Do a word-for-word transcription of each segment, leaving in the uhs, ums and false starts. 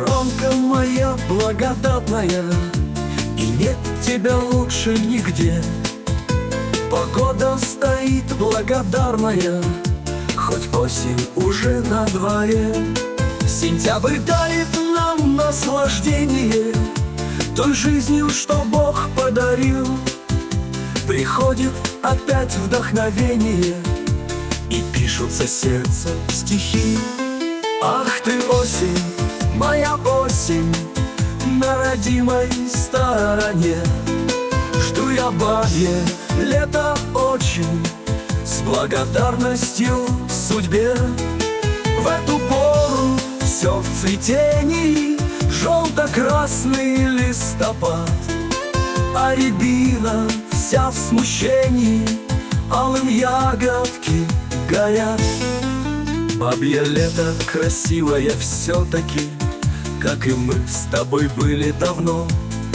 Воронка моя благодатная, и нет тебя лучше нигде. Погода стоит благодарная, хоть осень уже на дворе. Сентябрь дарит нам наслаждение той жизнью, что Бог подарил. Приходит опять вдохновение, и пишутся сердцу стихи. Ах ты, осень, моя осень, на родимой стороне. Жду я бабье лето очень, с благодарностью судьбе. В эту пору все в цветении, желто-красный листопад, а рябина вся в смущении, алым ягодки горят. Бабье лето красивое все-таки, как и мы с тобой были давно.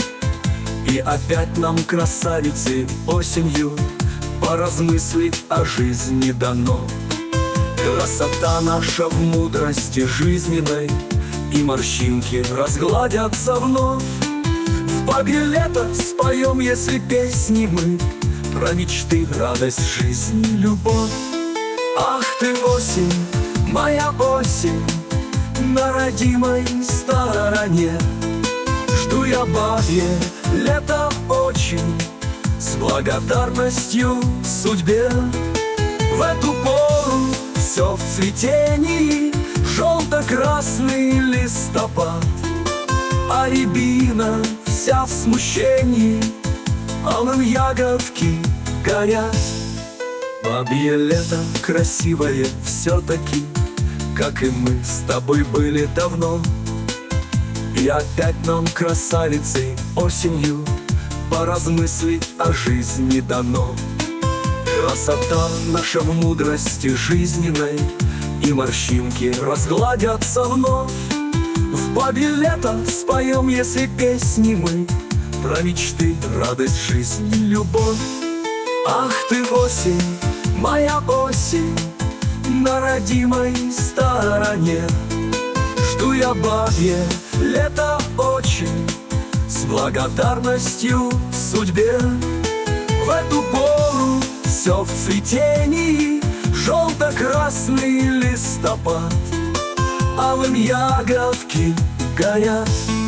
И опять нам, красавицы, осенью поразмыслить о жизни дано. Красота наша в мудрости жизненной, и морщинки разгладятся вновь. В бабье лето споем, если песни мы про мечты, радость жизни, любовь. Ах ты, осень, моя осень, на родимой стороне. Жду я бабье лето очень, с благодарностью судьбе. В эту пору все в цветении, желто-красный листопад, а рябина вся в смущении, алым ягодки горят. Бабье лето красивое все-таки, как и мы с тобой были давно. И опять нам, красавицы, осенью поразмыслить о жизни дано. Красота наша в мудрости жизненной, и морщинки разгладятся вновь. В бабье лето споем, если песни мы про мечты, радость жизни, любовь. Ах ты, осень, моя осень, на родимой стороне. Жду я бабье лето очень, с благодарностью судьбе. В эту пору все в цветении, желто-красный листопад, алым ягодки горят.